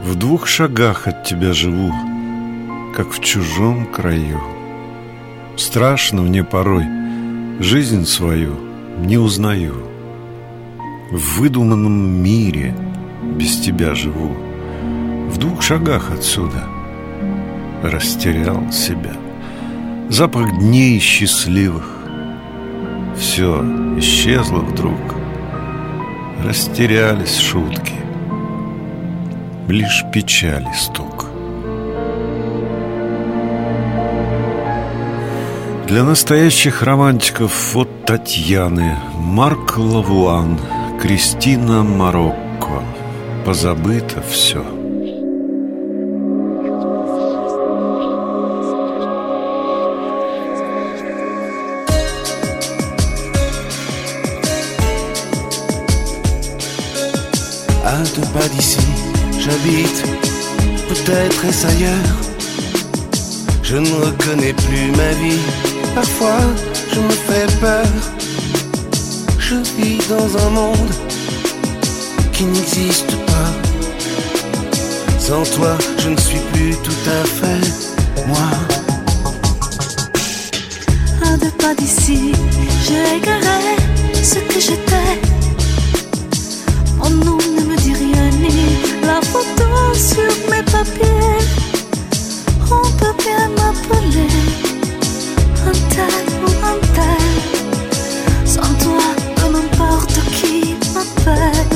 В 2 шагах от тебя живу, как в чужом краю. Страшно мне порой, жизнь свою не узнаю. В выдуманном мире без тебя живу. В 2 шагах отсюда растерял себя. Запах дней счастливых. Все исчезло вдруг. Растерялись шутки. Лишь печали стук. Для настоящих романтиков от Татьяны, Марк Лавуан, Кристина Марокко. Позабыто все. À 2 pas d'ici, j'habite, peut-être est-ce ailleurs. Je ne reconnais plus ma vie, parfois je me fais peur. Je vis dans un monde qui n'existe pas. Sans toi, je ne suis plus tout à fait moi. À 2 pas d'ici, j'ai égaré ce que j'étais. Mon nom ne me dit rien, ni la photo sur mes papiers. On peut bien m'appeler un tel ou un tel. Sans toi, peu n'importe qui m'appelle.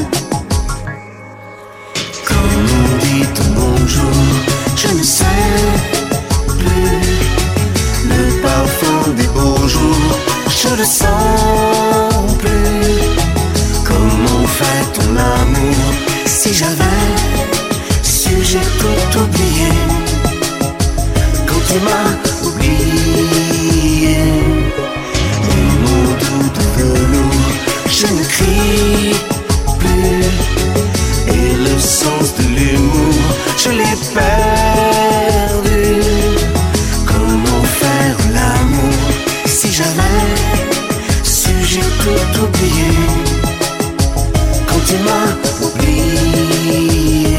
Quand on dit bonjour, je ne sais plus. Le parfum des beaux jours, je le sens plus. Comment fait-on l'amour? Si j'avais su, j'ai tout oublié. Quand tu m'as oublié, les mots doux de velours, je ne crie plus. Et le sens de l'humour, je l'ai perdu. Comment faire l'amour? Si j'avais su, j'ai tout oublié. Quand tu m'as oublié.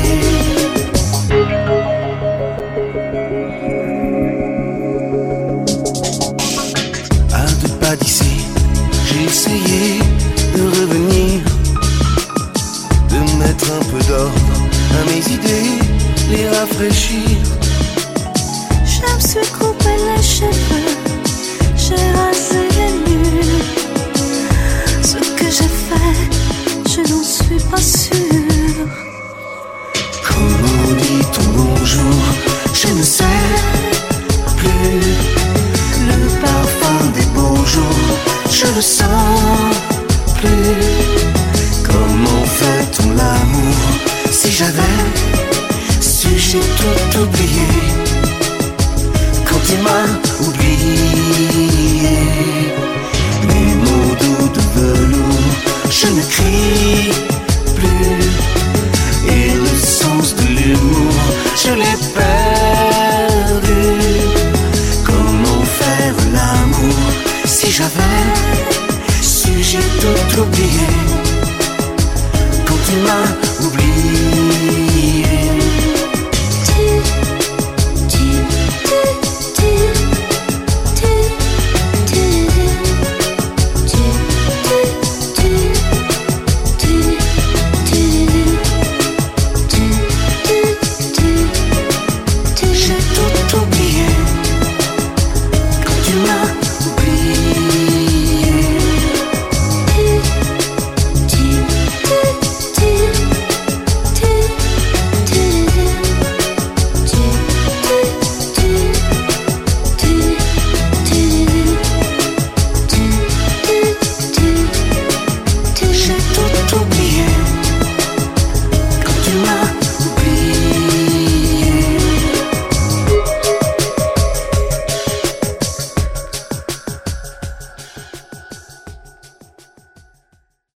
À 2 pas d'ici, j'ai essayé de revenir, de mettre un peu d'ordre à mes idées, les rafraîchir. Je me suis coupé les cheveux, j'ai rasé les murs. Ce que j'ai fait, je n'en suis pas sûre. Comment dit ton bonjour? Je ne sais plus. Le parfum des beaux jours, je le sens plus. Comment fait-on l'amour? Si j'avais su, j'ai tout oublié. Quand tu m'as oublié, mes mots doux de velours, je ne crie plus. Et le sens de l'humour, je l'ai perdu. Comment faire l'amour? Si j'avais su, j'ai tout oublié. Quand tu m'as